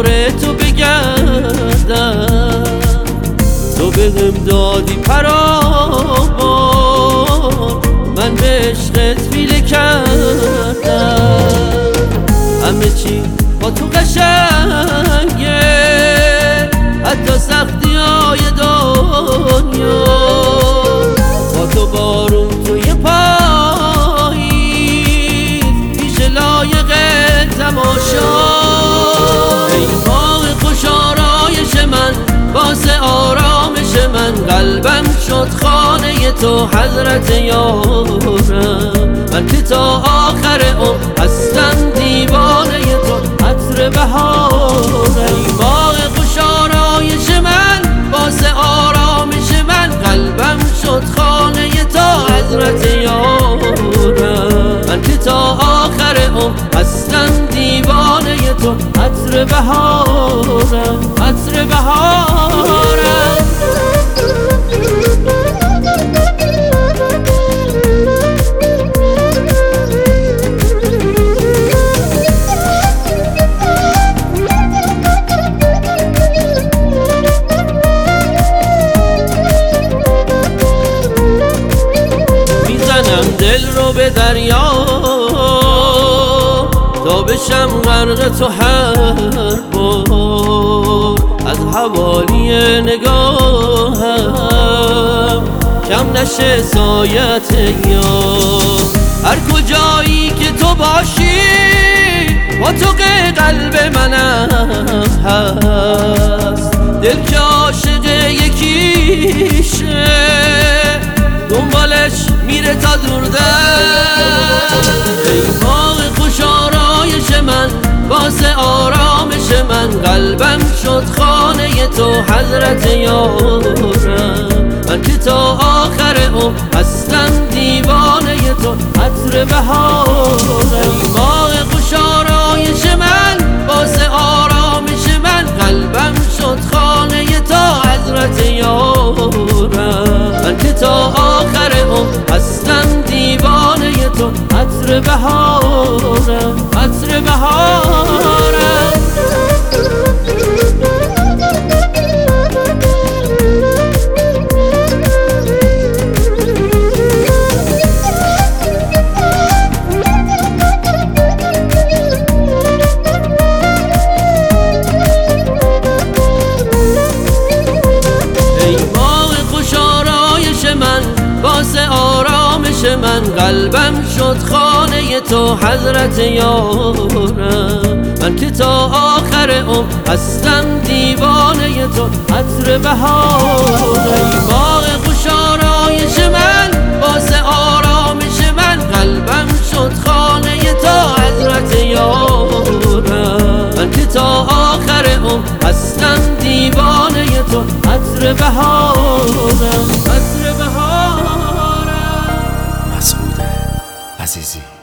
دور تو بگردم. تو بهم دادی فراوان، من به عشقت فیله کردم. همه چی با تو قشنگه، حتی سختی های دنیا. با تو بارون توی پاییز، پیش لایق تماشا. ای ماه خوش آرایش من، باعث آرامش من، قلبم شد خانه تو حضرت یارم. من که تا آخر عمر هستم دیوانه تو، عطر بهارم. ای ماه خوش آرایش من، باعث آرامش من، قلبم شد خانه تو حضرت یارم. من که تا آخر عمر هستم دیوانه تو، عطر بهارم، عطر بهارم. دل رو به دریا تا بشم غرق تو هر بار. از حوالی نگاهم کم نشه سایت یار. هر کجایی که تو باشی با تو قلب منم هست. دل که عاشق یکیشه دنبالش میره تا دوردست. ای ماه خوش آرایش من، باعث آرامش من، قلبم شد خانه تو حضرت یارم. من که تا آخر عمر هستم دیوانه تو، عطر بهارم. ای ماه خوش آرایش من، باعث آرامش من، قلبم شد خانه تو حضرت یارم. من که تا آخر عمر هستم دیوانه تو، عطر بهارم، عطر بهارم. باعث آرامش من، قلبم شد خانه تو حضرت یارم. من که تا آخر عمر هستم دیوانه تو، عطر بهارم. ای ماه خوش آرایش من، باعث آرامش من، قلبم شد خانه تو حضرت یارم. من که تا آخر عمر هستم دیوانه تو، عطر بهارم، عطر بهارم. مسعود عزیزی.